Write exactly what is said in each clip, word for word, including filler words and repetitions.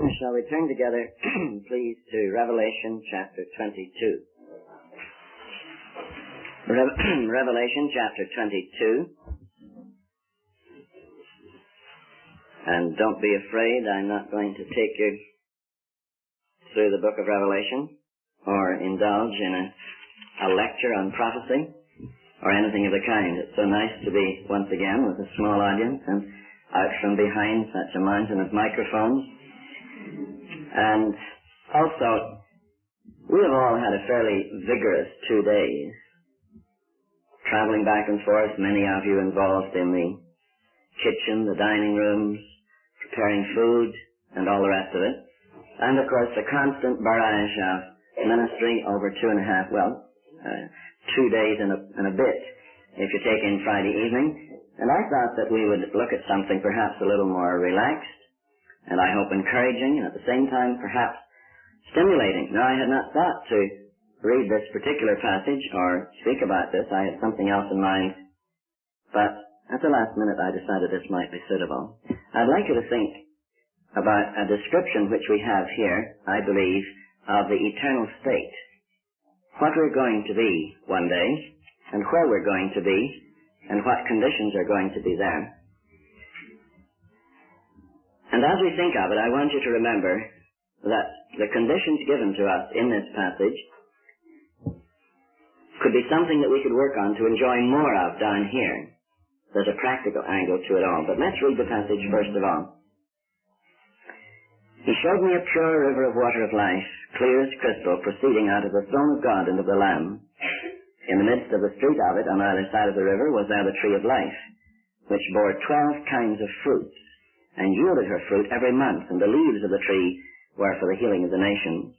Shall we turn together, please, to Revelation chapter twenty-two. Re- Revelation chapter twenty-two. And don't be afraid, I'm not going to take you through the book of Revelation or indulge in a, a lecture on prophecy or anything of the kind. It's so nice to be once again with a small audience and out from behind such a mountain of microphones. And also, we have all had a fairly vigorous two days, traveling back and forth, many of you involved in the kitchen, the dining rooms, preparing food, and all the rest of it. And, of course, the constant barrage of ministry over two and a half, well, uh, two days and a, and a bit, if you take in Friday evening. And I thought that we would look at something perhaps a little more relaxed, and I hope encouraging, and at the same time perhaps stimulating. Now, I had not thought to read this particular passage or speak about this. I had something else in mind, but at the last minute I decided this might be suitable. I'd like you to think about a description which we have here, I believe, of the eternal state. What we're going to be one day, and where we're going to be, and what conditions are going to be there. And as we think of it, I want you to remember that the conditions given to us in this passage could be something that we could work on to enjoy more of down here. There's a practical angle to it all. But let's read the passage first of all. He showed me a pure river of water of life, clear as crystal, proceeding out of the throne of God and of the Lamb. In the midst of the street of it, on either side of the river, was there the tree of life, which bore twelve kinds of fruits, and yielded her fruit every month, and the leaves of the tree were for the healing of the nations.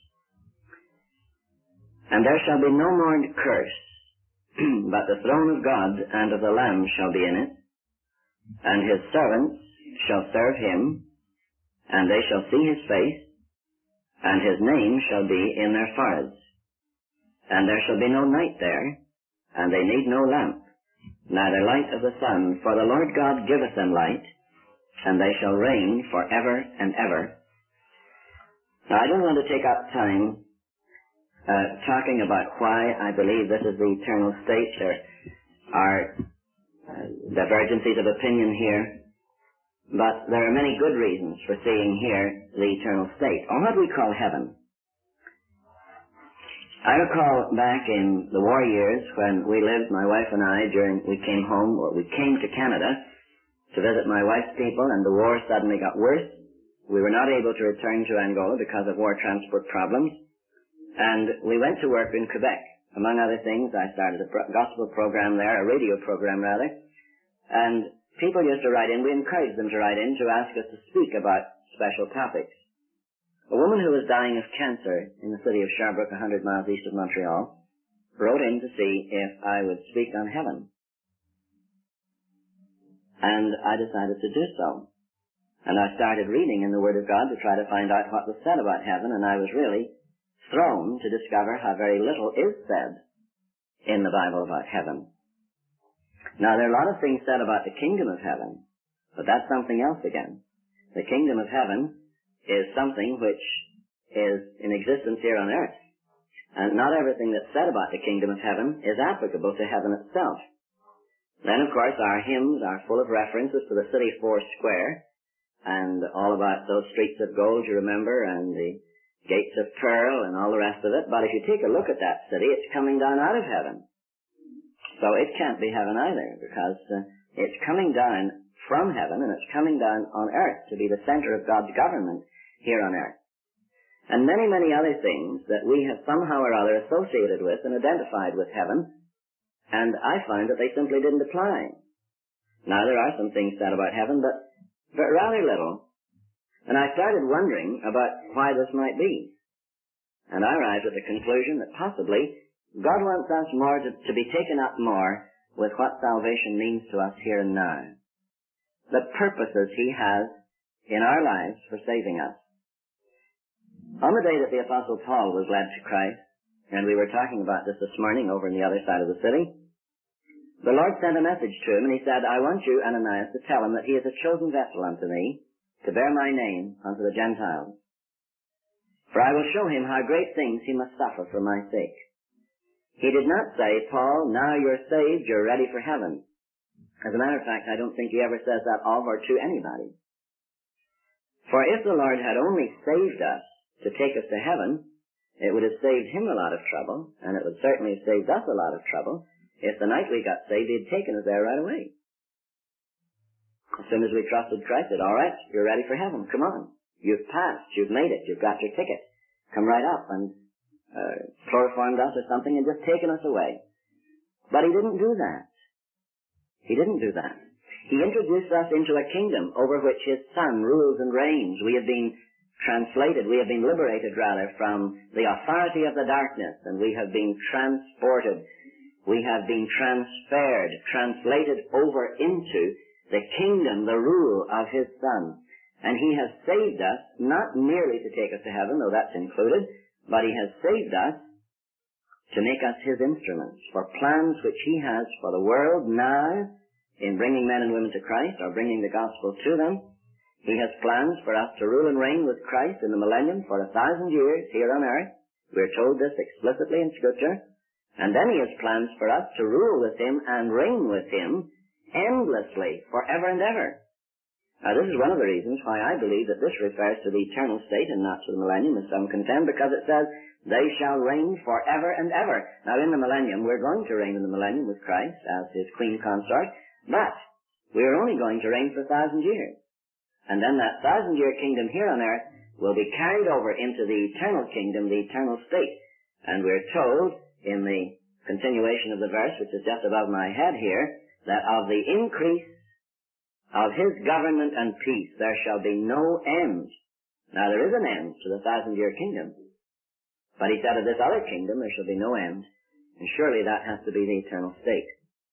And there shall be no more curse, but the throne of God and of the Lamb shall be in it, and his servants shall serve him, and they shall see his face, and his name shall be in their foreheads. And there shall be no night there, and they need no lamp, neither light of the sun, for the Lord God giveth them light, and they shall reign for ever and ever. Now, I don't want to take up time uh, talking about why I believe this is the eternal state. There are uh, divergencies of opinion here, but there are many good reasons for seeing here the eternal state, or what we call heaven. I recall back in the war years when we lived, my wife and I, during, we came home, or we came to Canada to visit my wife's people, and the war suddenly got worse. We were not able to return to Angola because of war transport problems, and we went to work in Quebec. Among other things, I started a pro- gospel program there, a radio program rather, and people used to write in, we encouraged them to write in to ask us to speak about special topics. A woman who was dying of cancer in the city of Sherbrooke, a hundred miles east of Montreal, wrote in to see if I would speak on heaven. And I decided to do so. And I started reading in the Word of God to try to find out what was said about heaven, and I was really thrown to discover how very little is said in the Bible about heaven. Now, there are a lot of things said about the kingdom of heaven, but that's something else again. The kingdom of heaven is something which is in existence here on earth. And not everything that's said about the kingdom of heaven is applicable to heaven itself. Then, of course, our hymns are full of references to the city four square, and all about those streets of gold, you remember, and the gates of pearl, and all the rest of it. But if you take a look at that city, it's coming down out of heaven. So it can't be heaven either, because uh, it's coming down from heaven, and it's coming down on earth to be the center of God's government here on earth. And many, many other things that we have somehow or other associated with and identified with heaven, and I find that they simply didn't apply. Now, there are some things said about heaven, but, but rather little. And I started wondering about why this might be. And I arrived at the conclusion that possibly God wants us more to, to be taken up more with what salvation means to us here and now. The purposes he has in our lives for saving us. On the day that the Apostle Paul was led to Christ, and we were talking about this this morning over on the other side of the city, the Lord sent a message to him, and he said, I want you, Ananias, to tell him that he is a chosen vessel unto me, to bear my name unto the Gentiles. For I will show him how great things he must suffer for my sake. He did not say, Paul, now you're saved, you're ready for heaven. As a matter of fact, I don't think he ever says that of or to anybody. For if the Lord had only saved us to take us to heaven, it would have saved him a lot of trouble, and it would certainly have saved us a lot of trouble if the night we got saved he'd taken us there right away. As soon as we trusted Christ, said, all right, you're ready for heaven, come on. You've passed, you've made it, you've got your ticket. Come right up, and uh, chloroformed us or something and just taken us away. But he didn't do that. He didn't do that. He introduced us into a kingdom over which his Son rules and reigns. We have been translated, we have been liberated rather from the authority of the darkness, and we have been transported, we have been transferred, translated over into the kingdom, the rule of his Son. And he has saved us, not merely to take us to heaven, though that's included, but he has saved us to make us his instruments for plans which he has for the world now in bringing men and women to Christ or bringing the gospel to them. He has plans for us to rule and reign with Christ in the millennium for a thousand years here on earth. We're told this explicitly in Scripture. And then he has plans for us to rule with him and reign with him endlessly, forever and ever. Now, this is one of the reasons why I believe that this refers to the eternal state and not to the millennium, as some contend, because it says, they shall reign forever and ever. Now, in the millennium, we're going to reign in the millennium with Christ as his queen consort, but we're only going to reign for a thousand years. And then that thousand-year kingdom here on earth will be carried over into the eternal kingdom, the eternal state. And we're told in the continuation of the verse, which is just above my head here, that of the increase of his government and peace there shall be no end. Now there is an end to the thousand-year kingdom. But he said of this other kingdom there shall be no end. And surely that has to be the eternal state.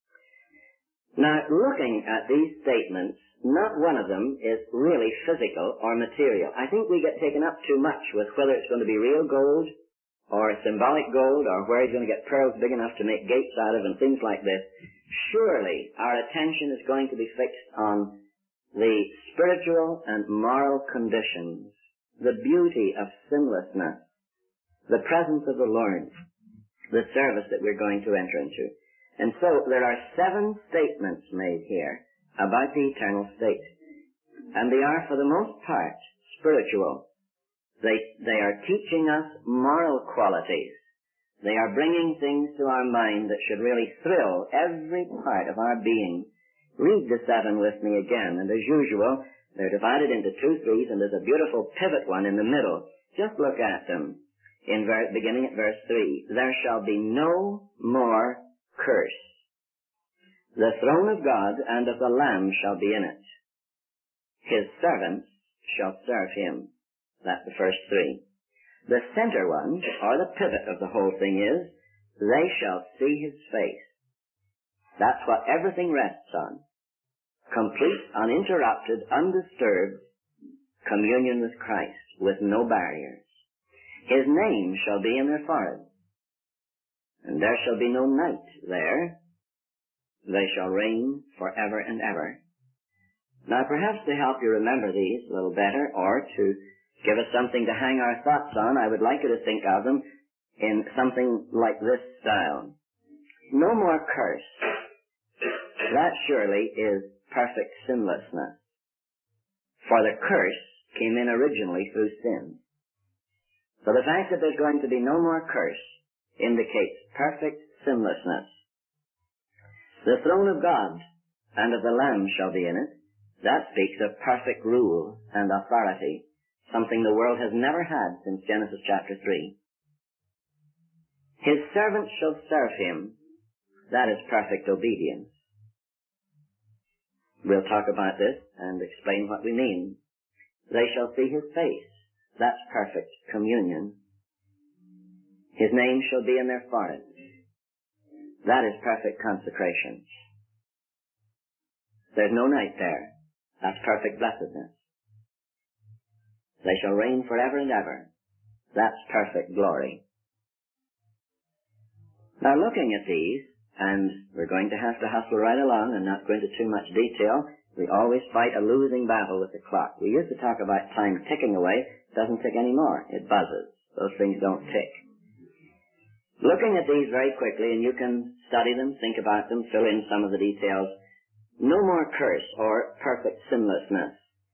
Now, looking at these statements, not one of them is really physical or material. I think we get taken up too much with whether it's going to be real gold or symbolic gold or where he's going to get pearls big enough to make gates out of and things like this. Surely our attention is going to be fixed on the spiritual and moral conditions, the beauty of sinlessness, the presence of the Lord, the service that we're going to enter into. And so there are seven statements made here about the eternal state. And they are, for the most part, spiritual. They, they are teaching us moral qualities. They are bringing things to our mind that should really thrill every part of our being. Read the seven with me again, and as usual, they're divided into two threes, and there's a beautiful pivot one in the middle. Just look at them. In ver- beginning at verse three, there shall be no more curse. The throne of God and of the Lamb shall be in it. His servants shall serve him. That's the first three. The center one, or the pivot of the whole thing is, they shall see his face. That's what everything rests on. Complete, uninterrupted, undisturbed communion with Christ, with no barriers. His name shall be in their foreheads. And there shall be no night there. They shall reign forever and ever. Now, perhaps to help you remember these a little better, or to give us something to hang our thoughts on, I would like you to think of them in something like this style. No more curse. That surely is perfect sinlessness. For the curse came in originally through sin. So the fact that there's going to be no more curse indicates perfect sinlessness. The throne of God and of the Lamb shall be in it. That speaks of perfect rule and authority, something the world has never had since Genesis chapter three. His servants shall serve him. That is perfect obedience. We'll talk about this and explain what we mean. They shall see his face. That's perfect communion. His name shall be in their foreheads. That is perfect consecration. There's no night there. That's perfect blessedness. They shall reign forever and ever. That's perfect glory. Now, looking at these, and we're going to have to hustle right along and not go into too much detail We always fight a losing battle with the clock. We used to talk about time ticking away. It doesn't tick anymore. It buzzes. Those things don't tick. Looking at these very quickly, and you can study them, think about them, fill in some of the details. No more curse or perfect sinlessness.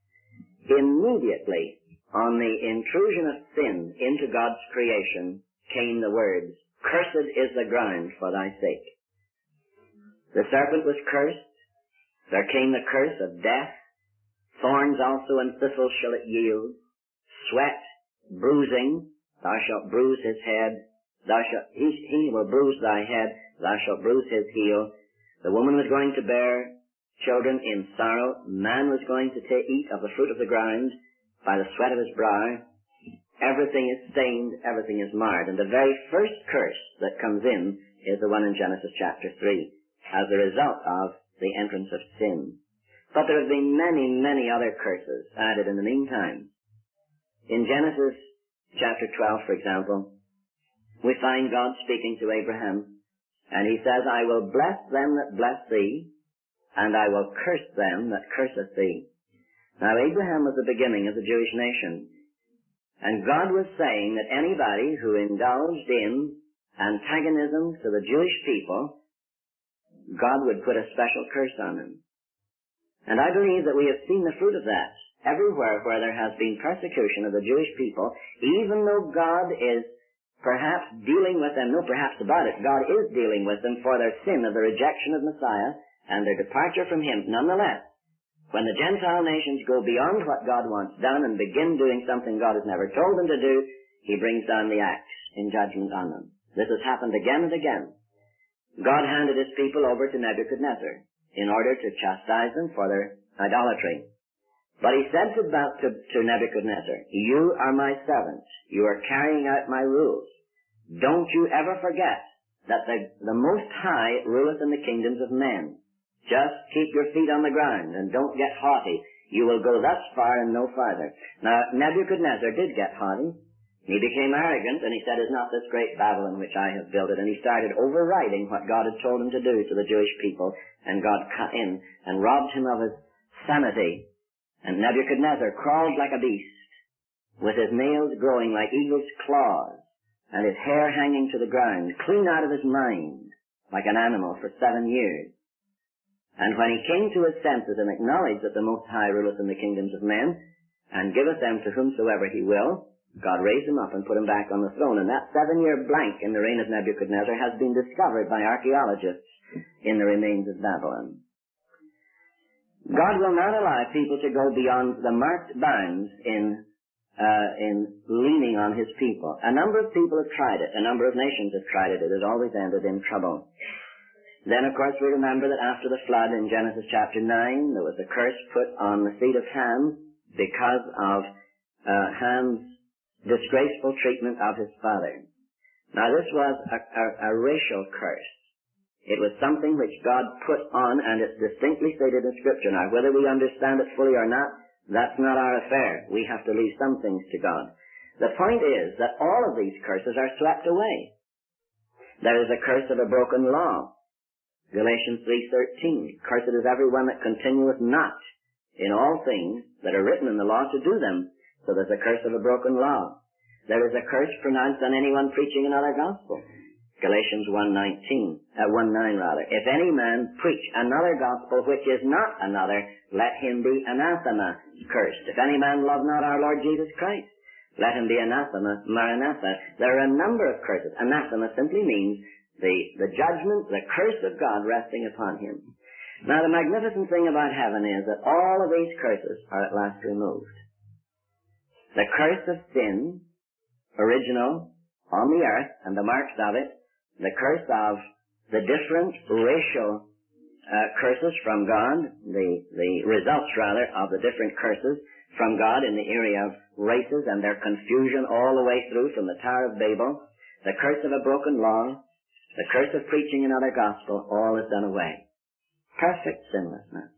Immediately, on the intrusion of sin into God's creation, came the words, "Cursed is the ground for thy sake." The serpent was cursed. There came the curse of death. Thorns also and thistles shall it yield. Sweat, bruising, thou shalt bruise his head. Thou shalt, he, he will bruise thy head, thou shalt bruise his heel. The woman was going to bear children in sorrow. Man was going to ta- eat of the fruit of the ground by the sweat of his brow. Everything is stained, everything is marred. And the very first curse that comes in is the one in Genesis chapter three, as a result of the entrance of sin. But there have been many, many other curses added in the meantime. In Genesis chapter twelve, for example, we find God speaking to Abraham, and he says, "I will bless them that bless thee, and I will curse them that curseth thee." Now, Abraham was the beginning of the Jewish nation, and God was saying that anybody who indulged in antagonism to the Jewish people, God would put a special curse on him. And I believe that we have seen the fruit of that everywhere where there has been persecution of the Jewish people, even though God is perhaps dealing with them, no perhaps about it, God is dealing with them for their sin of the rejection of Messiah and their departure from Him. Nonetheless, when the Gentile nations go beyond what God wants done and begin doing something God has never told them to do, He brings down the axe in judgment on them. This has happened again and again. God handed His people over to Nebuchadnezzar in order to chastise them for their idolatry. But He said to, to, to Nebuchadnezzar, "You are my servant. You are carrying out my rules. Don't you ever forget that the, the Most High ruleth in the kingdoms of men. Just keep your feet on the ground and don't get haughty. You will go thus far and no farther." Now, Nebuchadnezzar did get haughty. He became arrogant, and he said, "Is not this great Babylon which I have built it?" And he started overriding what God had told him to do to the Jewish people, and God cut in and robbed him of his sanity. And Nebuchadnezzar crawled like a beast, with his nails growing like eagle's claws, and his hair hanging to the ground, clean out of his mind, like an animal for seven years. And when he came to his senses and acknowledged that the Most High ruleth in the kingdoms of men, and giveth them to whomsoever He will, God raised him up and put him back on the throne. And that seven-year blank in the reign of Nebuchadnezzar has been discovered by archaeologists in the remains of Babylon. God will not allow people to go beyond the marked bounds in uh, in leaning on His people. A number of people have tried it. A number of nations have tried it. It has always ended in trouble. Then, of course, we remember that after the flood in Genesis chapter nine, there was a curse put on the seed of Ham because of uh, Ham's disgraceful treatment of his father. Now, this was a, a, a racial curse. It was something which God put on, and it's distinctly stated in Scripture. Now, whether we understand it fully or not, that's not our affair. We have to leave some things to God. The point is that all of these curses are swept away. There is a curse of a broken law. Galatians three thirteen, "Cursed is every one that continueth not in all things that are written in the law to do them." So there's a curse of a broken law. There is a curse pronounced on anyone preaching another gospel. Galatians one nineteen, uh, one nine rather. "If any man preach another gospel which is not another, let him be anathema," cursed. "If any man love not our Lord Jesus Christ, let him be anathema, maranatha." There are a number of curses. Anathema simply means the, the judgment, the curse of God resting upon him. Now, the magnificent thing about heaven is that all of these curses are at last removed. The curse of sin, original on the earth, and the marks of it, the curse of the different racial uh, curses from God, the, the results, rather, of the different curses from God in the area of races and their confusion all the way through from the Tower of Babel, the curse of a broken law, the curse of preaching another gospel, all is done away. Perfect sinlessness.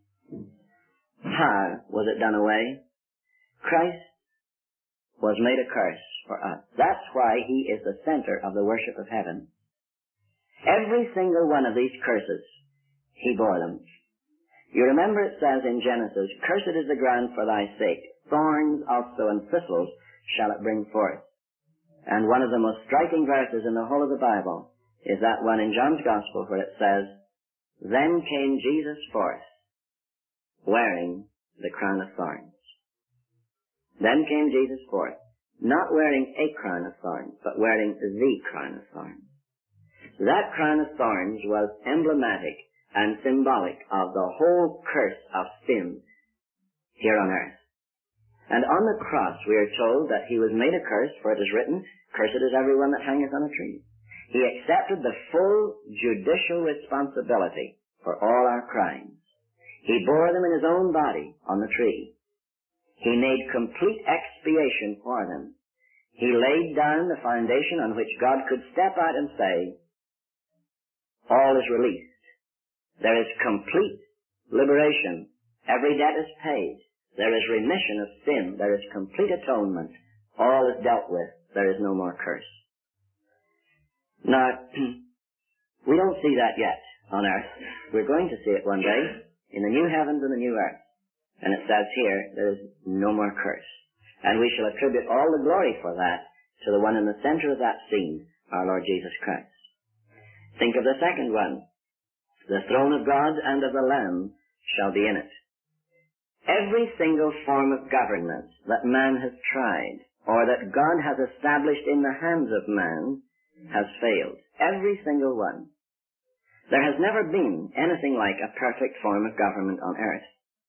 How was it done away? Christ was made a curse for us. That's why He is the center of the worship of heaven. Every single one of these curses, He bore them. You remember it says in Genesis, "Cursed is the ground for thy sake. Thorns also and thistles shall it bring forth." And one of the most striking verses in the whole of the Bible is that one in John's Gospel where it says, "Then came Jesus forth, wearing the crown of thorns." Then came Jesus forth, not wearing a crown of thorns, but wearing the crown of thorns. That crown of thorns was emblematic and symbolic of the whole curse of sin here on earth. And on the cross we are told that he was made a curse, for it is written, "Cursed is everyone that hangeth on a tree." He accepted the full judicial responsibility for all our crimes. He bore them in his own body on the tree. He made complete expiation for them. He laid down the foundation on which God could step out and say, all is released. There is complete liberation. Every debt is paid. There is remission of sin. There is complete atonement. All is dealt with. There is no more curse. Now, we don't see that yet on earth. We're going to see it one day in the new heavens and the new earth. And it says here, there is no more curse. And we shall attribute all the glory for that to the one in the center of that scene, our Lord Jesus Christ. Think of the second one. The throne of God and of the Lamb shall be in it. Every single form of government that man has tried, or that God has established in the hands of man, has failed. Every single one. There has never been anything like a perfect form of government on earth.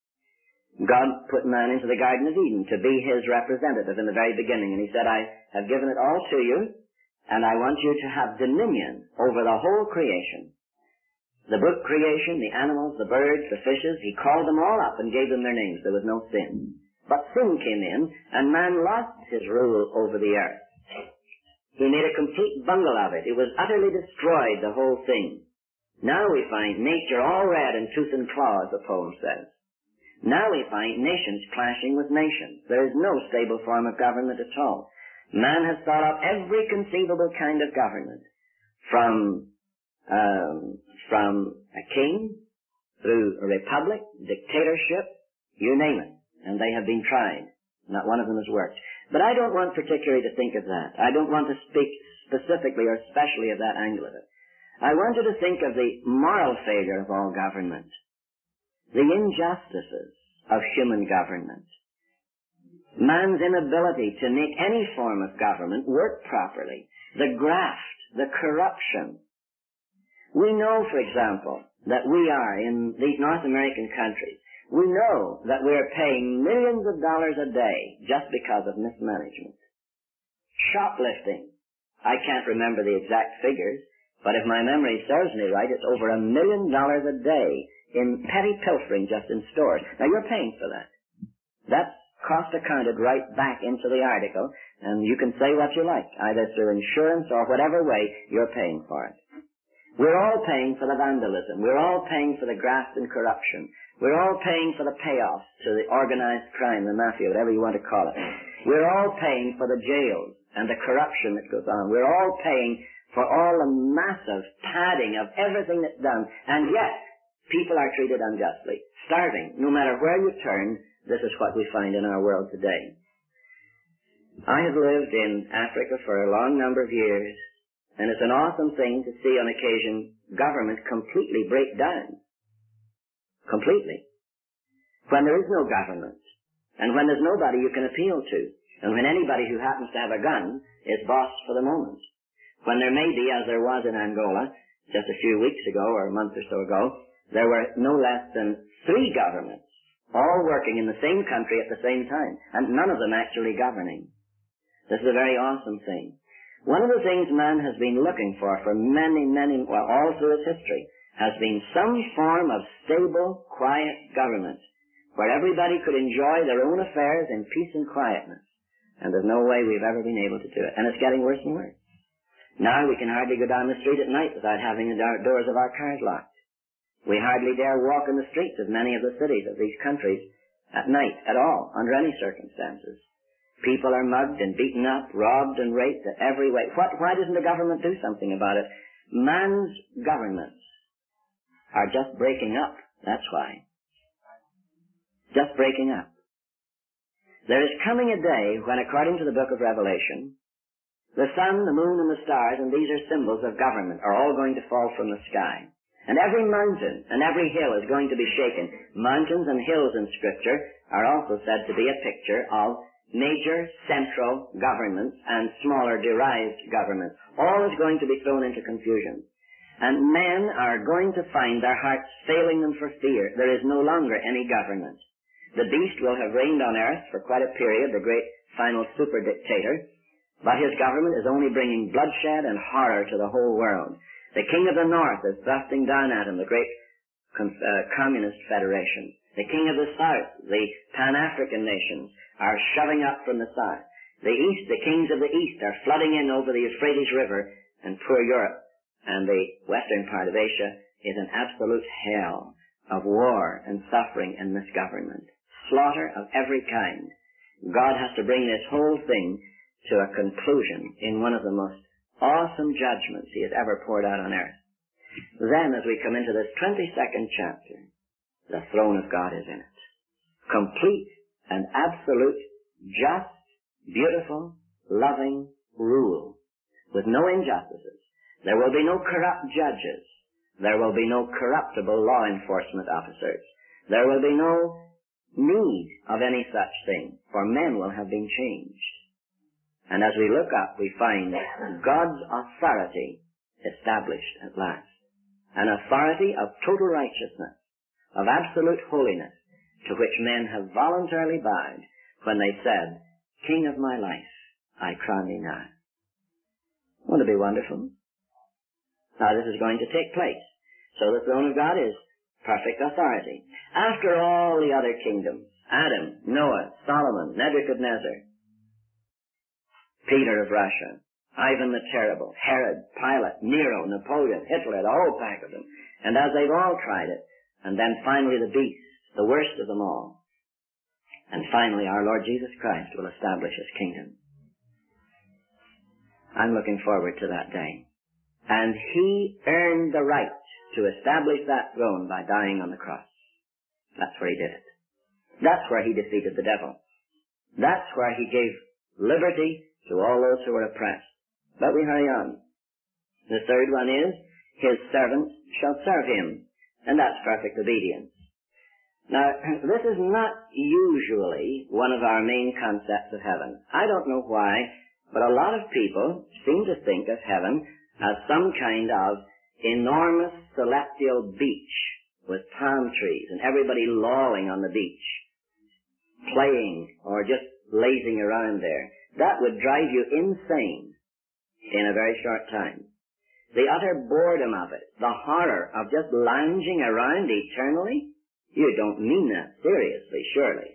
God put man into the Garden of Eden to be his representative in the very beginning, and he said, "I have given it all to you, and I want you to have dominion over the whole creation." The book creation, the animals, the birds, the fishes, he called them all up and gave them their names. There was no sin. But sin came in, and man lost his rule over the earth. He made a complete bungle of it. It was utterly destroyed, the whole thing. Now we find nature all red in tooth and claw, as the poem says. Now we find nations clashing with nations. There is no stable form of government at all. Man has thought up every conceivable kind of government, from um, from a king, through a republic, dictatorship, you name it, and they have been tried. Not one of them has worked. But I don't want particularly to think of that. I don't want to speak specifically or especially of that angle of it. I want you to think of the moral failure of all government, the injustices of human government, man's inability to make any form of government work properly, the graft, the corruption. We know, for example, that we are, in these North American countries, we know that we are paying millions of dollars a day just because of mismanagement. Shoplifting. I can't remember the exact figures, but if my memory serves me right, it's over a million dollars a day in petty pilfering just in stores. Now, you're paying for that. That's cost accounted right back into the article, and you can say what you like, either through insurance or whatever way, you're paying for it. We're all paying for the vandalism. We're all paying for the graft and corruption. We're all paying for the payoffs to the organized crime, the mafia, whatever you want to call it. We're all paying for the jails and the corruption that goes on. We're all paying for all the massive padding of everything that's done. And yet, people are treated unjustly, starving. No matter where you turn, this is what we find in our world today. I have lived in Africa for a long number of years, and it's an awesome thing to see on occasion government completely break down. Completely. When there is no government, and when there's nobody you can appeal to, and when anybody who happens to have a gun is boss for the moment. When there may be, as there was in Angola just a few weeks ago or a month or so ago, there were no less than three governments all working in the same country at the same time, and none of them actually governing. This is a very awesome thing. One of the things man has been looking for for many, many, well, all through its history, has been some form of stable, quiet government, where everybody could enjoy their own affairs in peace and quietness. And there's no way we've ever been able to do it. And it's getting worse and worse. Now we can hardly go down the street at night without having the doors of our cars locked. We hardly dare walk in the streets of many of the cities of these countries at night at all, under any circumstances. People are mugged and beaten up, robbed and raped in every way. What, why doesn't the government do something about it? Man's governments are just breaking up. That's why. just breaking up. There is coming a day when, according to the book of Revelation, the sun, the moon, and the stars, and these are symbols of government, are all going to fall from the sky. And every mountain and every hill is going to be shaken. Mountains and hills in Scripture are also said to be a picture of major central governments and smaller derived governments. All is going to be thrown into confusion. And men are going to find their hearts failing them for fear. There is no longer any government. The beast will have reigned on earth for quite a period, the great final super dictator, but his government is only bringing bloodshed and horror to the whole world. The king of the north is thrusting down at him, the great uh, communist federation. The king of the south, the Pan-African nations, are shoving up from the south. The east, the kings of the east are flooding in over the Euphrates River, and poor Europe and the western part of Asia is an absolute hell of war and suffering and misgovernment. Slaughter of every kind. God has to bring this whole thing to a conclusion in one of the most awesome judgments he has ever poured out on earth. Then, as we come into this twenty-second chapter, the throne of God is in it. Complete and absolute, just, beautiful, loving rule, with no injustices. There will be no corrupt judges. There will be no corruptible law enforcement officers. There will be no need of any such thing, for men will have been changed. And as we look up, we find God's authority established at last. An authority of total righteousness, of absolute holiness, to which men have voluntarily bowed when they said, King of my life, I crown thee now. Won't it be wonderful? Now this is going to take place. So the throne of God is perfect authority. After all the other kingdoms, Adam, Noah, Solomon, Nebuchadnezzar, Peter of Russia, Ivan the Terrible, Herod, Pilate, Nero, Napoleon, Hitler, the whole pack of them, and as they've all tried it, and then finally the beast, the worst of them all, and finally our Lord Jesus Christ will establish his kingdom. I'm looking forward to that day. And he earned the right to establish that throne by dying on the cross. That's where he did it. That's where he defeated the devil. That's where he gave liberty to all those who were oppressed. But we hurry on. The third one is, his servants shall serve him. And that's perfect obedience. Now, this is not usually one of our main concepts of heaven. I don't know why, but a lot of people seem to think of heaven as some kind of enormous celestial beach with palm trees and everybody lolling on the beach, playing or just lazing around there. That would drive you insane in a very short time. The utter boredom of it, the horror of just lounging around eternally, you don't mean that seriously, surely.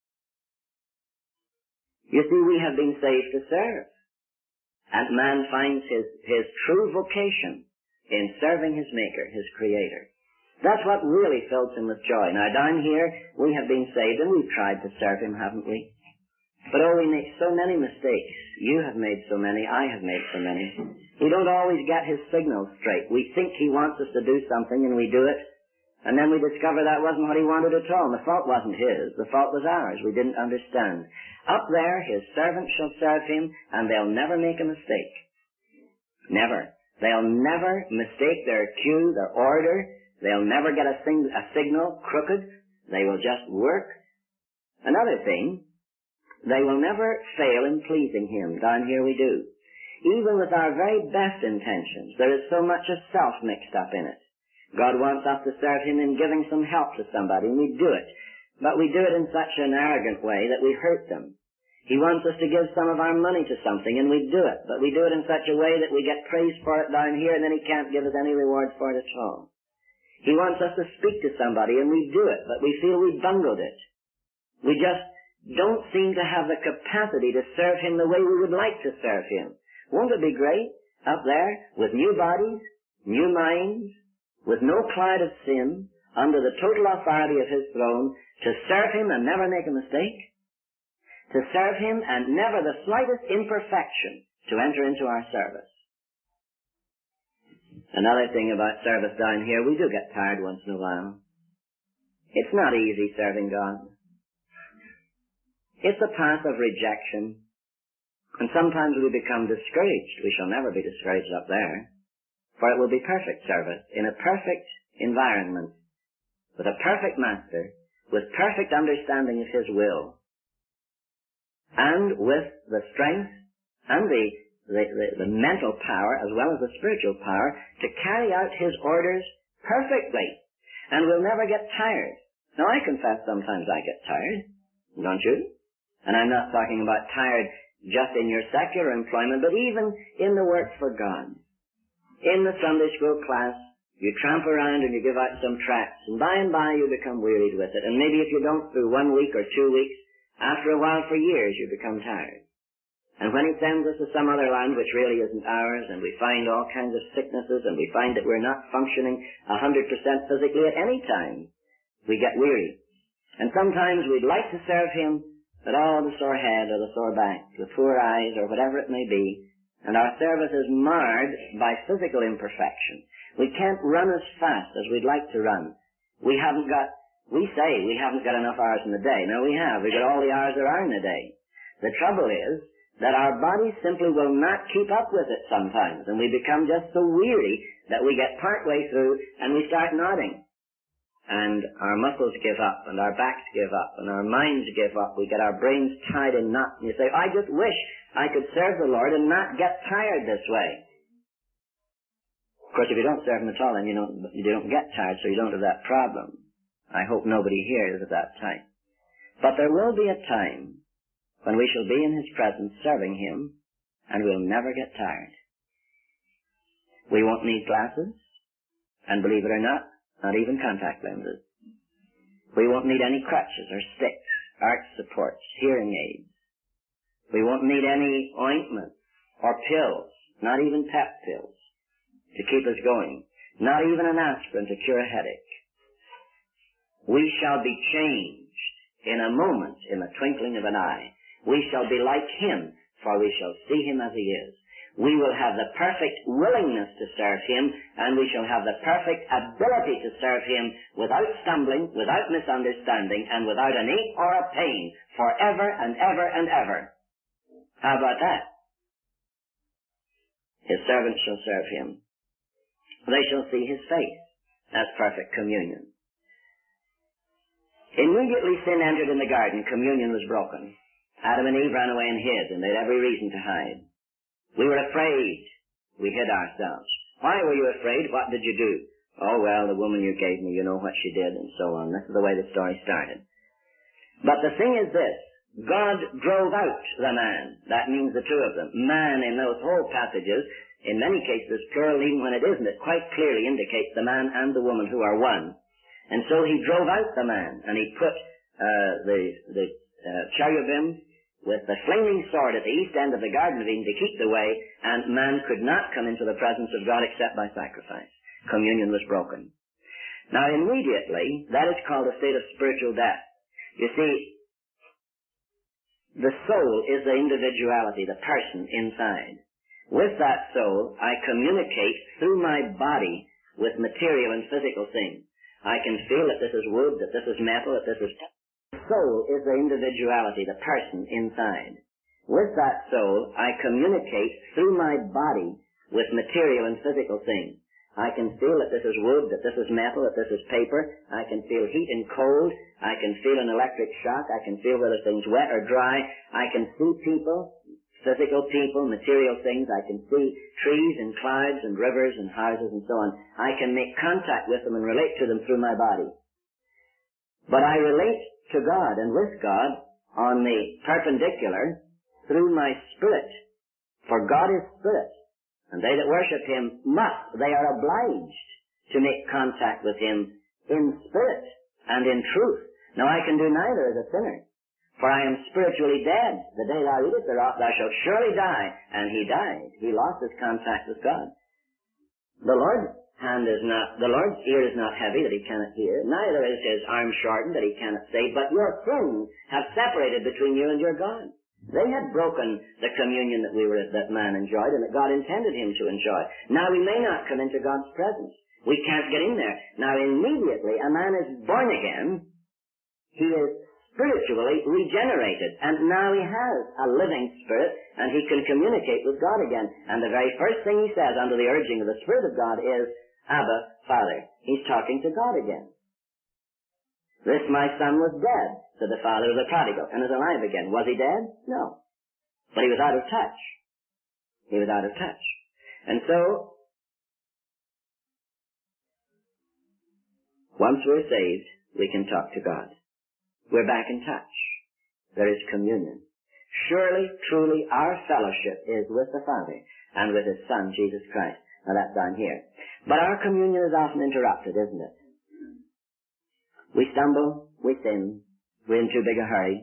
You see, we have been saved to serve. And man finds his, his true vocation in serving his Maker, his Creator. That's what really fills him with joy. Now down here, we have been saved and we've tried to serve him, haven't we? But oh, we make so many mistakes. You have made so many, I have made so many. We don't always get his signals straight. We think he wants us to do something and we do it, and then we discover that wasn't what he wanted at all. The fault wasn't his, the fault was ours. We didn't understand. Up there, his servants shall serve him, and they'll never make a mistake. Never. They'll never mistake their cue, their order. They'll never get a, sing- a signal crooked. They will just work. Another thing, they will never fail in pleasing him. Down here we do. Even with our very best intentions, there is so much of self mixed up in it. God wants us to serve him in giving some help to somebody, and we do it. But we do it in such an arrogant way that we hurt them. He wants us to give some of our money to something, and we do it. But we do it in such a way that we get praise for it down here, and then he can't give us any reward for it at all. He wants us to speak to somebody, and we do it, but we feel we bungled it. We just don't seem to have the capacity to serve him the way we would like to serve him. Won't it be great up there with new bodies, new minds, with no cloud of sin, under the total authority of his throne, to serve him and never make a mistake? To serve him and never the slightest imperfection to enter into our service. Another thing about service down here, we do get tired once in a while. It's not easy serving God. It's a path of rejection. And sometimes we become discouraged. We shall never be discouraged up there. For it will be perfect service in a perfect environment, with a perfect master, with perfect understanding of his will, and with the strength and the, the, the, the mental power as well as the spiritual power to carry out his orders perfectly. And we'll never get tired. Now, I confess sometimes I get tired, don't you? And I'm not talking about tired just in your secular employment, but even in the work for God. In the Sunday school class, you tramp around and you give out some tracts, and by and by you become wearied with it. And maybe if you don't through one week or two weeks, after a while for years you become tired. And when he sends us to some other land which really isn't ours, and we find all kinds of sicknesses, and we find that we're not functioning a hundred percent physically at any time, we get weary. And sometimes we'd like to serve him, but oh, the sore head or the sore back, the poor eyes or whatever it may be, and our service is marred by physical imperfection. We can't run as fast as we'd like to run. We haven't got, we say we haven't got enough hours in the day. No, we have. We've got all the hours there are in the day. The trouble is that our bodies simply will not keep up with it sometimes, and we become just so weary that we get partway through and we start nodding. And our muscles give up, and our backs give up, and our minds give up. We get our brains tied in knots, and you say, I just wish I could serve the Lord and not get tired this way. Of course, if you don't serve him at all, then you don't, you don't get tired, so you don't have that problem. I hope nobody here is at that type. But there will be a time when we shall be in his presence serving him, and we'll never get tired. We won't need glasses, and believe it or not, not even contact lenses. We won't need any crutches or sticks, arch supports, hearing aids. We won't need any ointments or pills, not even pep pills, to keep us going. Not even an aspirin to cure a headache. We shall be changed in a moment, in the twinkling of an eye. We shall be like him, for we shall see him as he is. We will have the perfect willingness to serve him, and we shall have the perfect ability to serve him without stumbling, without misunderstanding, and without an ache or a pain, forever and ever and ever. How about that? His servants shall serve him. They shall see his face. That's perfect communion. Immediately sin entered in the garden, communion was broken. Adam and Eve ran away and hid, and they had every reason to hide. We were afraid. We hid ourselves. Why were you afraid? What did you do? Oh, well, the woman you gave me, you know what she did, and so on. This is the way the story started. But the thing is this. God drove out the man. That means the two of them. Man, in those whole passages, in many cases, plural, even when it isn't, it quite clearly indicates the man and the woman who are one. And so he drove out the man, and he put uh, the, the uh, cherubim with the flaming sword at the east end of the Garden of Eden to keep the way, and man could not come into the presence of God except by sacrifice. Communion was broken. Now, immediately, that is called a state of spiritual death. You see, the soul is the individuality, the person inside. With that soul, I communicate through my body with material and physical things. I can feel that this is wood, that this is metal, that this is... The soul is the individuality, the person inside. With that soul, I communicate through my body with material and physical things. I can feel that this is wood, that this is metal, that this is paper. I can feel heat and cold. I can feel an electric shock. I can feel whether things wet or dry. I can see people, physical people, material things. I can see trees and clouds and rivers and houses and so on. I can make contact with them and relate to them through my body. But I relate to God and with God on the perpendicular through my spirit. For God is spirit, and they that worship him must, they are obliged to make contact with him in spirit and in truth. Now I can do neither as a sinner, for I am spiritually dead. The day thou eatest thereof thou shalt surely die. And he died. He lost his contact with God. The Lord's hand is not, the Lord's ear is not heavy that he cannot hear, neither is his arm shortened that he cannot save, but your sins have separated between you and your God. They had broken the communion that we were, that man enjoyed and that God intended him to enjoy. Now we may not come into God's presence. We can't get in there. Now immediately a man is born again. He is spiritually regenerated, and now he has a living spirit, and he can communicate with God again. And the very first thing he says under the urging of the Spirit of God is, Abba, Father. He's talking to God again. This my son was dead, said the father of the prodigal, and is alive again. Was he dead? No. But he was out of touch. He was out of touch. And so, once we're saved, we can talk to God. We're back in touch. There is communion. Surely, truly, our fellowship is with the Father and with His Son, Jesus Christ. Now that's down here. But our communion is often interrupted, isn't it? We stumble, we sin, we're in too big a hurry.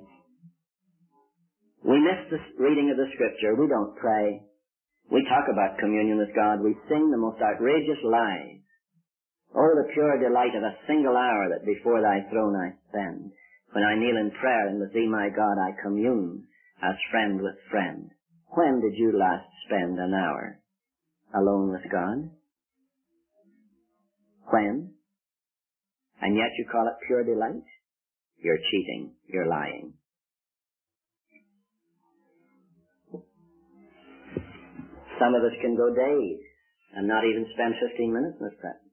We miss the reading of the Scripture, we don't pray. We talk about communion with God, we sing the most outrageous lies. Oh, the pure delight of a single hour that before thy throne I spend. When I kneel in prayer and with thee, my God, I commune as friend with friend. When did you last spend an hour alone with God? When? And yet you call it pure delight? You're cheating. You're lying. Some of us can go days and not even spend fifteen minutes in His presence.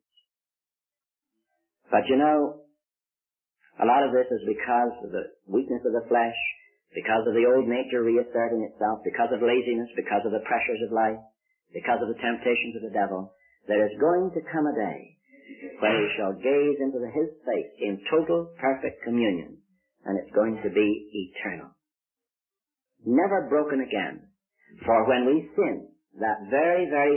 But you know, a lot of this is because of the weakness of the flesh, because of the old nature reasserting itself, because of laziness, because of the pressures of life, because of the temptations of the devil. There is going to come a day when we shall gaze into the, His face in total, perfect communion, and it's going to be eternal. Never broken again. For when we sin, that very, very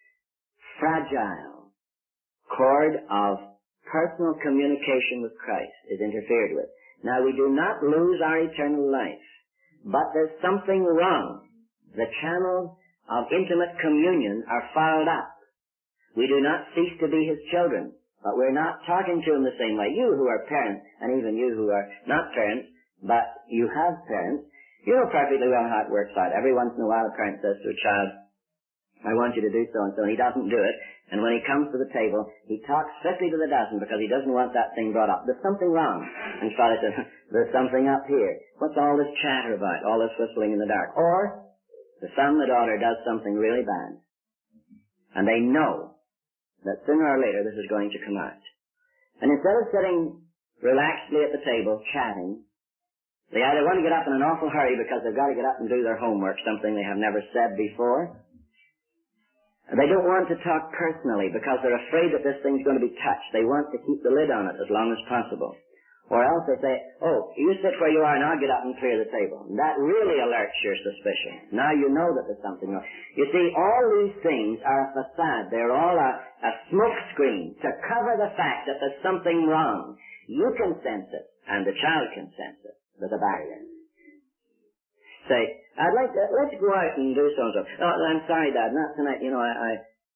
fragile cord of personal communication with Christ is interfered with. Now, we do not lose our eternal life, but there's something wrong. The channels of intimate communion are fouled up. We do not cease to be His children, but we're not talking to Him the same way. You who are parents, and even you who are not parents, but you have parents, you know perfectly well how it works out. Every once in a while a parent says to a child, I want you to do so and so, and he doesn't do it. And when he comes to the table, he talks fifty to the dozen because he doesn't want that thing brought up. There's something wrong. And his father says, there's something up here. What's all this chatter about, all this whistling in the dark? Or the son, the daughter, does something really bad. And they know that sooner or later this is going to come out. And instead of sitting relaxedly at the table, chatting, they either want to get up in an awful hurry because they've got to get up and do their homework, something they have never said before. They don't want to talk personally because they're afraid that this thing's going to be touched. They want to keep the lid on it as long as possible. Or else they say, oh, you sit where you are and I'll get up and clear the table. And that really alerts your suspicion. Now you know that there's something wrong. You see, all these things are a facade. They're all a, a smoke screen to cover the fact that there's something wrong. You can sense it, and the child can sense it. There's a barrier. Say, I'd like to, let's go out and do so-and-so. Oh, I'm sorry, Dad, not tonight. You know, I, I,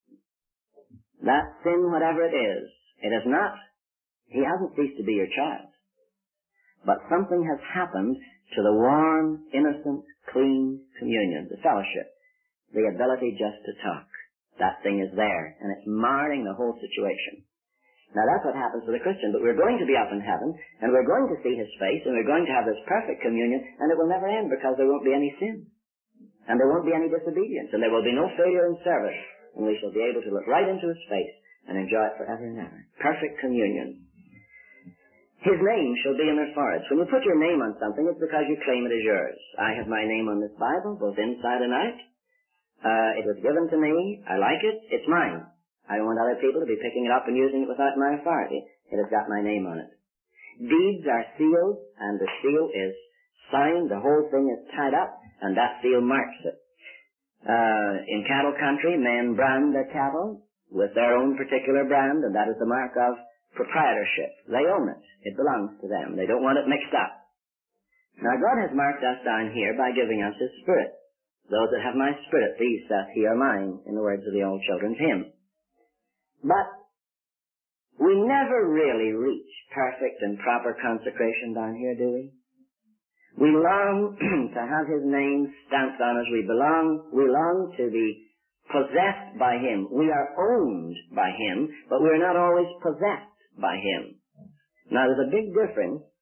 that sin, whatever it is, it is not, he hasn't ceased to be your child. But something has happened to the warm, innocent, clean communion, the fellowship, the ability just to talk. That thing is there, and it's marring the whole situation. Now that's what happens to the Christian, but we're going to be up in heaven, and we're going to see His face, and we're going to have this perfect communion, and it will never end because there won't be any sin. And there won't be any disobedience, and there will be no failure in service, and we shall be able to look right into His face and enjoy it forever and ever. Perfect communion. His name shall be in their foreheads. When you put your name on something, it's because you claim it as yours. I have my name on this Bible, both inside and out. Uh, it was given to me. I like it. It's mine. I don't want other people to be picking it up and using it without my authority. It has got my name on it. Deeds are sealed, and the seal is signed. The whole thing is tied up, and that seal marks it. Uh, in cattle country, men brand their cattle with their own particular brand, and that is the mark of proprietorship. They own it. It belongs to them. They don't want it mixed up. Now, God has marked us down here by giving us His Spirit. Those that have my Spirit, these saith He are mine, in the words of the old children's hymn. But we never really reach perfect and proper consecration down here, do we? We long to have His name stamped on us. We belong, we long to be possessed by Him. We are owned by Him, but we're not always possessed by Him. Now, there's a big difference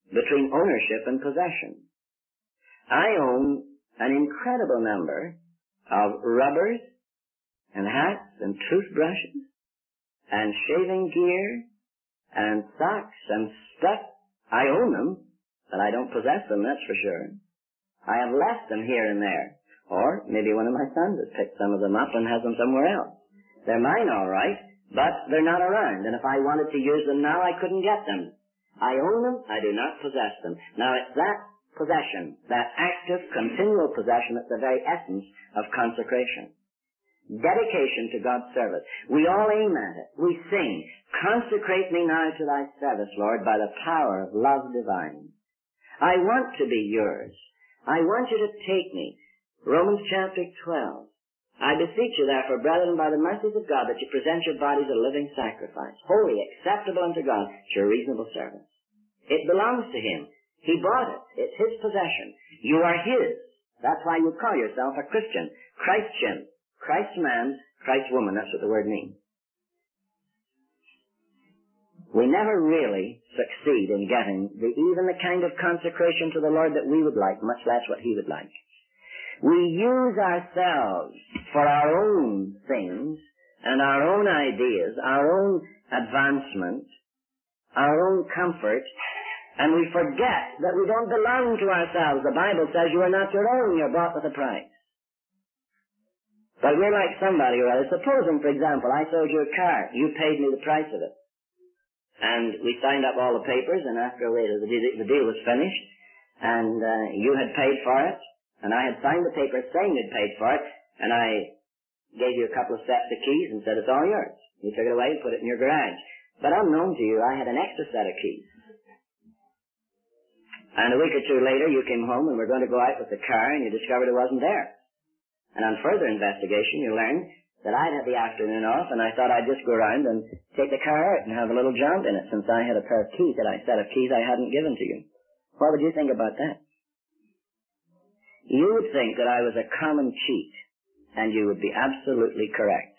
between ownership and possession. I own an incredible number of rubbers and hats and toothbrushes and shaving gear and socks and stuff. I own them, but I don't possess them, that's for sure. I have left them here and there. Or maybe one of my sons has picked some of them up and has them somewhere else. They're mine all right, but they're not around, and if I wanted to use them now, I couldn't get them. I own them, I do not possess them. Now it's that possession, that active, continual possession, that's the very essence of consecration. Dedication to God's service. We all aim at it. We sing, "Consecrate me now to thy service, Lord, by the power of love divine." I want to be yours. I want you to take me. Romans chapter twelve. I beseech you therefore, brethren, by the mercies of God, that you present your bodies a living sacrifice, holy, acceptable unto God, it's your reasonable service. It belongs to Him. He bought it. It's His possession. You are His. That's why you call yourself a Christian. Christian. Christ man, Christ woman. That's what the word means. We never really succeed in getting the, even the kind of consecration to the Lord that we would like, much less what He would like. We use ourselves for our own things and our own ideas, our own advancement, our own comfort, and we forget that we don't belong to ourselves. The Bible says you are not your own, you're bought with a price. But we're like somebody or other. Supposing, for example, I sold you a car. You paid me the price of it. And we signed up all the papers, and after a while the deal was finished, and uh, you had paid for it, and I had signed the papers saying you'd paid for it, and I gave you a couple of sets of keys and said, it's all yours. You took it away and put it in your garage. But unknown to you, I had an extra set of keys. And a week or two later, you came home and were going to go out with the car, and you discovered it wasn't there. And on further investigation, you learned that I'd had the afternoon off, and I thought I'd just go around and take the car out and have a little jaunt in it, since I had a pair of keys, that I set of keys I hadn't given to you. What would you think about that? You would think that I was a common cheat, and you would be absolutely correct.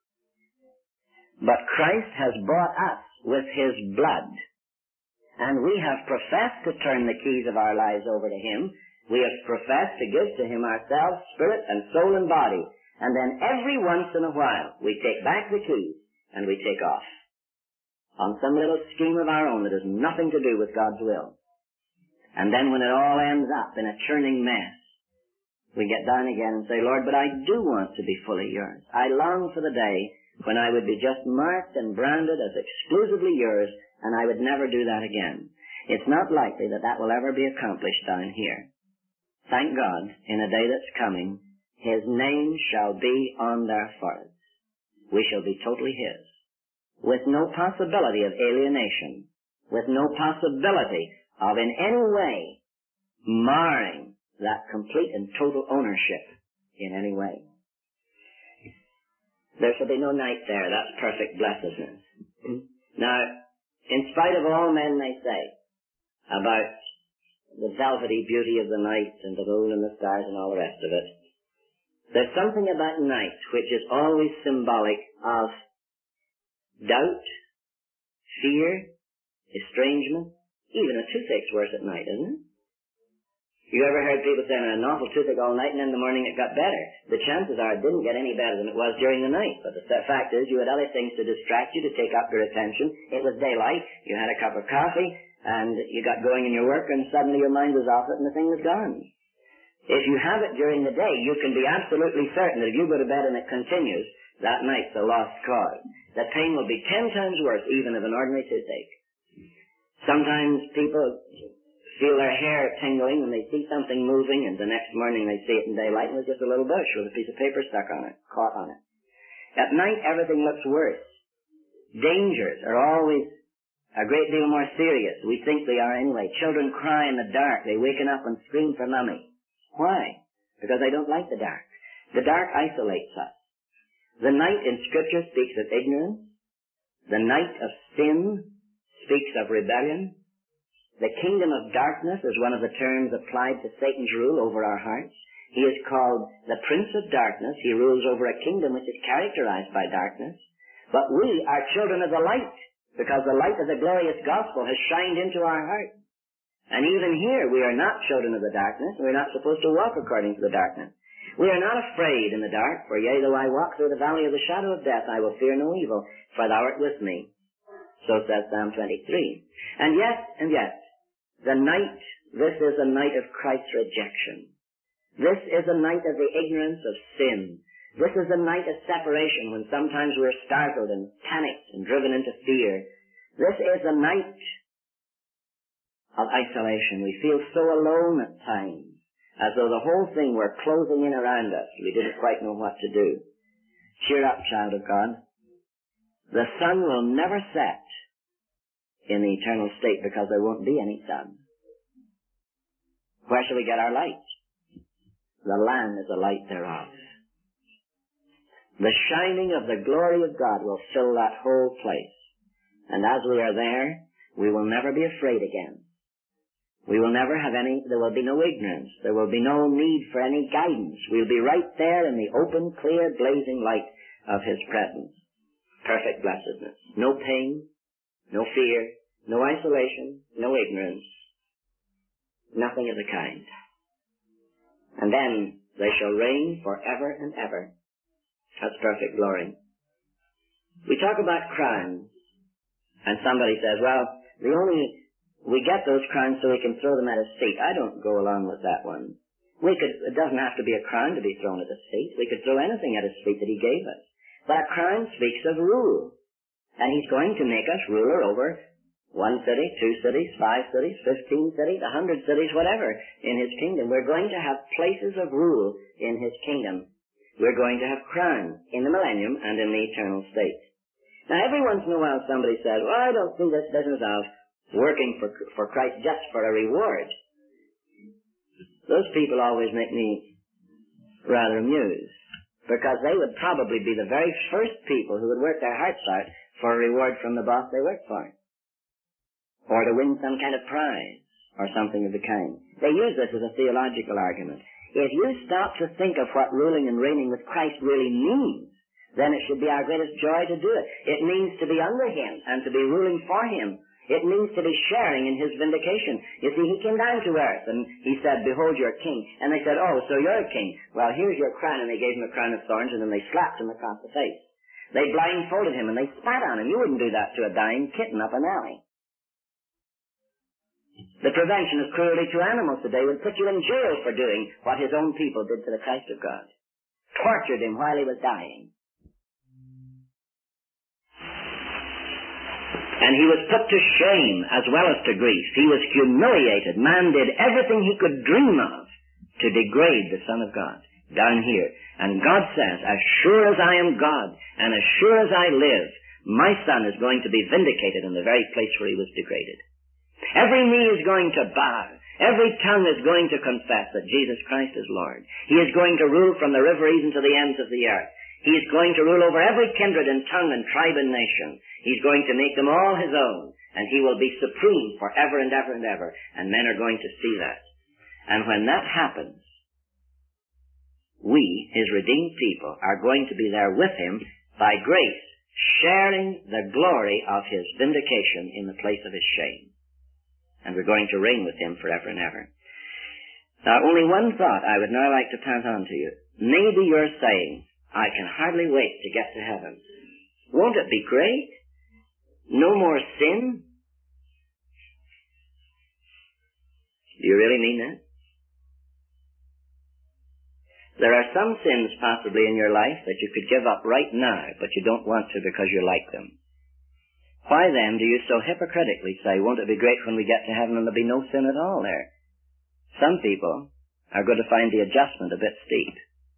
But Christ has bought us with His blood, and we have professed to turn the keys of our lives over to Him. We have professed to give to Him ourselves, spirit and soul and body. And then every once in a while, we take back the keys and we take off on some little scheme of our own that has nothing to do with God's will. And then when it all ends up in a churning mess, we get down again and say, Lord, but I do want to be fully yours. I long for the day when I would be just marked and branded as exclusively yours, and I would never do that again. It's not likely that that will ever be accomplished down here. Thank God, in a day that's coming, His name shall be on their foreheads. We shall be totally His, with no possibility of alienation, with no possibility of in any way marring that complete and total ownership in any way. There shall be no night there. That's perfect blessedness. Now, in spite of all men may say about the velvety beauty of the night and the moon and the stars and all the rest of it, there's something about night which is always symbolic of doubt, fear, estrangement. Even a toothache's worse at night, isn't it? You ever heard people saying an awful toothache all night and in the morning it got better? The chances are it didn't get any better than it was during the night. But the fact is you had other things to distract you, to take up your attention. It was daylight, you had a cup of coffee, and you got going in your work, and suddenly your mind was off it and the thing was gone. If you have it during the day, you can be absolutely certain that if you go to bed and it continues, that night's a lost cause. The pain will be ten times worse even of an ordinary toothache. Sometimes people feel their hair tingling when they see something moving, and the next morning they see it in daylight and it's just a little bush with a piece of paper stuck on it, caught on it. At night, everything looks worse. Dangers are always a great deal more serious. We think they are anyway. Children cry in the dark. They waken up and scream for mommy. Why? Because they don't like the dark. The dark isolates us. The night in Scripture speaks of ignorance. The night of sin speaks of rebellion. The kingdom of darkness is one of the terms applied to Satan's rule over our hearts. He is called the Prince of Darkness. He rules over a kingdom which is characterized by darkness. But we are children of the light, because the light of the glorious gospel has shined into our hearts. And even here, we are not children of the darkness. We're not supposed to walk according to the darkness. We are not afraid in the dark, for yea, though I walk through the valley of the shadow of death, I will fear no evil, for thou art with me. So says Psalm twenty-three. And yet, and yet, the night, this is a night of Christ's rejection. This is a night of the ignorance of sin. This is a night of separation, when sometimes we're startled and panicked and driven into fear. This is a night of isolation. We feel so alone at times, as though the whole thing were closing in around us. We didn't quite know what to do. Cheer up, child of God. The sun will never set in the eternal state, because there won't be any sun. Where shall we get our light? The Lamb is the light thereof. The shining of the glory of God will fill that whole place. And as we are there, we will never be afraid again. We will never have any, there will be no ignorance. There will be no need for any guidance. We'll be right there in the open, clear, blazing light of His presence. Perfect blessedness. No pain, no fear, no isolation, no ignorance. Nothing of the kind. And then they shall reign forever and ever. That's perfect glory. We talk about crowns, and somebody says, well, the only, we get those crowns so we can throw them at His feet. I don't go along with that one. We could, it doesn't have to be a crown to be thrown at His feet. We could throw anything at His feet that He gave us. But a crown speaks of rule. And He's going to make us ruler over one city, two cities, five cities, fifteen cities, a hundred cities, whatever, in His kingdom. We're going to have places of rule in His kingdom. We're going to have crowns in the millennium and in the eternal state. Now, every once in a while somebody says, well, I don't see this business of working for, for Christ just for a reward. Those people always make me rather amused, because they would probably be the very first people who would work their hearts out for a reward from the boss they work for, or to win some kind of prize, or something of the kind. They use this as a theological argument. If you stop to think of what ruling and reigning with Christ really means, then it should be our greatest joy to do it. It means to be under Him and to be ruling for Him. It means to be sharing in His vindication. You see, He came down to earth and He said, behold your king. And they said, oh, so you're a king. Well, here's your crown. And they gave Him a crown of thorns, and then they slapped Him across the face. They blindfolded Him and they spat on Him. You wouldn't do that to a dying kitten up an alley. The prevention of cruelty to animals today would put you in jail for doing what His own people did to the Christ of God. Tortured Him while He was dying. And He was put to shame as well as to grief. He was humiliated. Man did everything he could dream of to degrade the Son of God down here. And God says, as sure as I am God and as sure as I live, my Son is going to be vindicated in the very place where He was degraded. Every knee is going to bow. Every tongue is going to confess that Jesus Christ is Lord. He is going to rule from the river even to the ends of the earth. He is going to rule over every kindred and tongue and tribe and nation. He's going to make them all His own, and He will be supreme forever and ever and ever, and men are going to see that. And when that happens, we, His redeemed people, are going to be there with Him by grace, sharing the glory of His vindication in the place of His shame. And we're going to reign with Him forever and ever. Now, only one thought I would now like to pass on to you. Maybe you're saying, I can hardly wait to get to heaven. Won't it be great? No more sin? Do you really mean that? There are some sins possibly in your life that you could give up right now, but you don't want to because you like them. Why then do you so hypocritically say, won't it be great when we get to heaven and there'll be no sin at all there? Some people are going to find the adjustment a bit steep.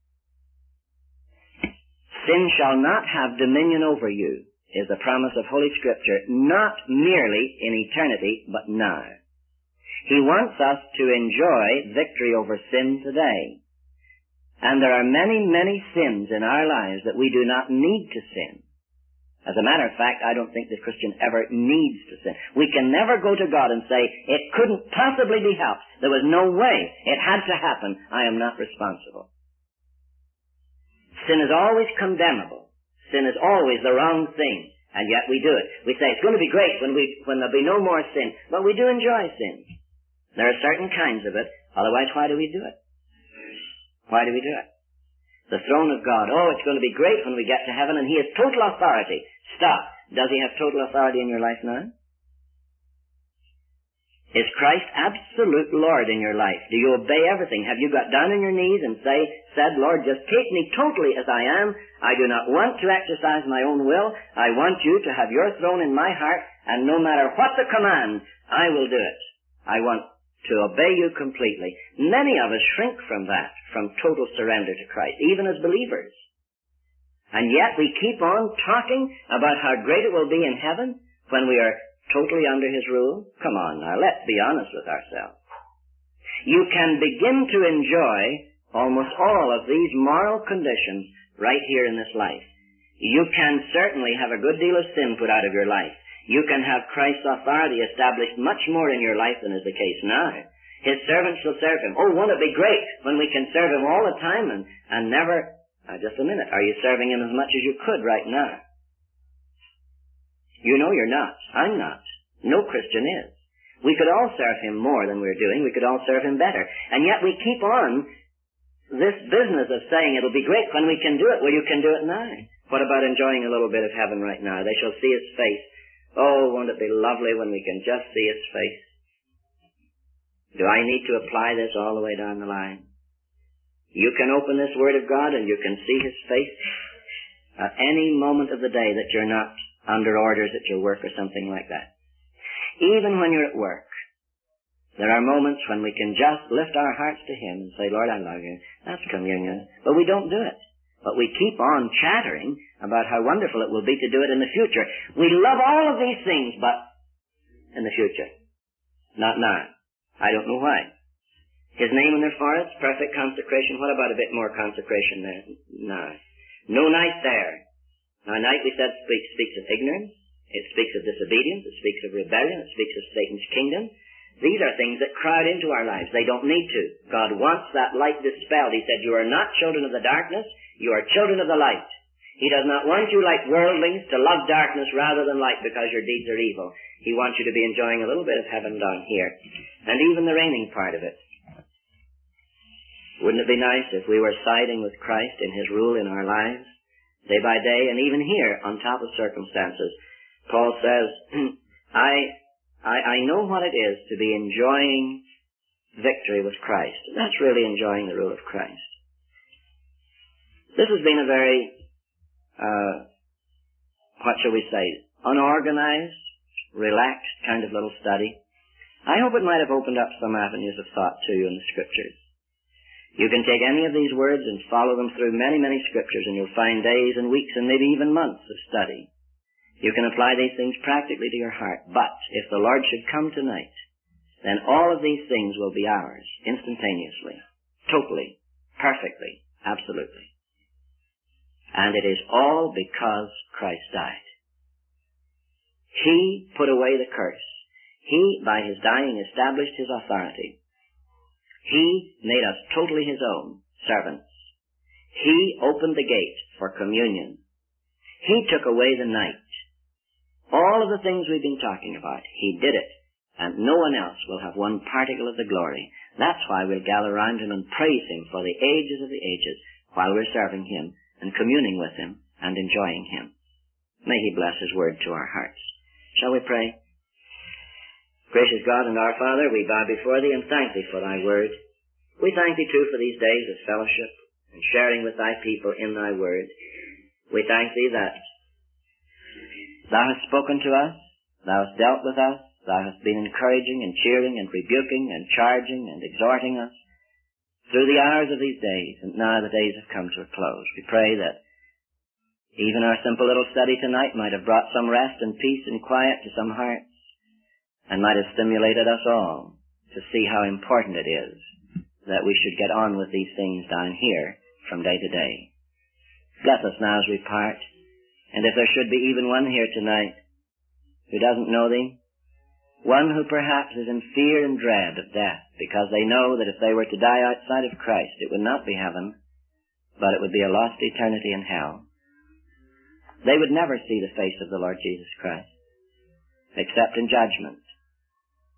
Sin shall not have dominion over you, is the promise of Holy Scripture, not merely in eternity, but now. He wants us to enjoy victory over sin today. And there are many, many sins in our lives that we do not need to sin. As a matter of fact, I don't think the Christian ever needs to sin. We can never go to God and say, it couldn't possibly be helped. There was no way. It had to happen. I am not responsible. Sin is always condemnable. Sin is always the wrong thing. And yet we do it. We say it's going to be great when we when there'll be no more sin. But we do enjoy sin. There are certain kinds of it. Otherwise, why do we do it? Why do we do it? The throne of God. Oh, it's going to be great when we get to heaven, and He has total authority. Stop. Does He have total authority in your life now? Is Christ absolute Lord in your life? Do you obey everything? Have you got down on your knees and say, said, Lord, just take me totally as I am. I do not want to exercise my own will. I want you to have your throne in my heart, and no matter what the command, I will do it. I want to obey you completely. Many of us shrink from that, from total surrender to Christ, even as believers. And yet we keep on talking about how great it will be in heaven when we are totally under His rule? Come on now, let's be honest with ourselves. You can begin to enjoy almost all of these moral conditions right here in this life. You can certainly have a good deal of sin put out of your life. You can have Christ's authority established much more in your life than is the case now. His servants shall serve Him. Oh, won't it be great when we can serve Him all the time and, and never... Now, just a minute. Are you serving Him as much as you could right now? You know you're not. I'm not. No Christian is. We could all serve Him more than we're doing. We could all serve Him better. And yet we keep on this business of saying it'll be great when we can do it. Well, you can do it now. What about enjoying a little bit of heaven right now? They shall see His face. Oh, won't it be lovely when we can just see His face? Do I need to apply this all the way down the line? You can open this Word of God and you can see His face at any moment of the day that you're not under orders at your work or something like that. Even when you're at work, there are moments when we can just lift our hearts to Him and say, Lord, I love you. That's communion. But we don't do it. But we keep on chattering about how wonderful it will be to do it in the future. We love all of these things, but in the future. Not now. I don't know why. His name in their foreheads, perfect consecration. What about a bit more consecration there? No. No night there. Now, night, we said, speaks, speaks of ignorance. It speaks of disobedience. It speaks of rebellion. It speaks of Satan's kingdom. These are things that crowd into our lives. They don't need to. God wants that light dispelled. He said, you are not children of the darkness. You are children of the light. He does not want you like worldlings to love darkness rather than light because your deeds are evil. He wants you to be enjoying a little bit of heaven down here. And even the reigning part of it. Wouldn't it be nice if we were siding with Christ in His rule in our lives? Day by day, and even here, on top of circumstances. Paul says, I, I, I know what it is to be enjoying victory with Christ. That's really enjoying the rule of Christ. This has been a very, uh, what shall we say, unorganized, relaxed kind of little study. I hope it might have opened up some avenues of thought to you in the Scriptures. You can take any of these words and follow them through many, many Scriptures, and you'll find days and weeks and maybe even months of study. You can apply these things practically to your heart. But if the Lord should come tonight, then all of these things will be ours instantaneously, totally, perfectly, absolutely. And it is all because Christ died. He put away the curse. He, by His dying, established His authority. He made us totally His own servants. He opened the gate for communion. He took away the night. All of the things we've been talking about, He did it. And no one else will have one particle of the glory. That's why we'll gather around Him and praise Him for the ages of the ages while we're serving Him and communing with Him and enjoying Him. May He bless His word to our hearts. Shall we pray? Gracious God and our Father, we bow before Thee and thank Thee for Thy word. We thank Thee too for these days of fellowship and sharing with Thy people in Thy word. We thank Thee that Thou hast spoken to us, Thou hast dealt with us, Thou hast been encouraging and cheering and rebuking and charging and exhorting us through the hours of these days, and now the days have come to a close. We pray that even our simple little study tonight might have brought some rest and peace and quiet to some hearts, and might have stimulated us all to see how important it is that we should get on with these things down here from day to day. Bless us now as we part, and if there should be even one here tonight who doesn't know Thee, one who perhaps is in fear and dread of death because they know that if they were to die outside of Christ, it would not be heaven, but it would be a lost eternity in hell. They would never see the face of the Lord Jesus Christ, except in judgment.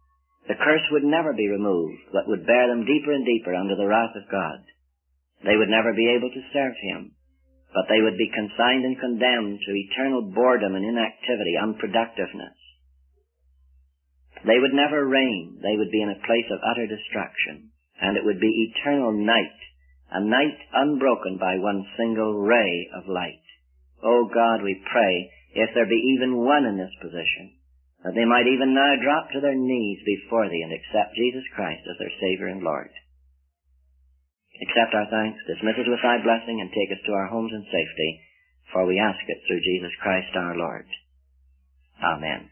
The curse would never be removed, but would bear them deeper and deeper under the wrath of God. They would never be able to serve Him, but they would be consigned and condemned to eternal boredom and inactivity, unproductiveness. They would never reign. They would be in a place of utter destruction, and it would be eternal night, a night unbroken by one single ray of light. Oh God, we pray, if there be even one in this position, that they might even now drop to their knees before Thee and accept Jesus Christ as their Savior and Lord. Accept our thanks, dismiss us with Thy blessing, and take us to our homes in safety, for we ask it through Jesus Christ our Lord. Amen.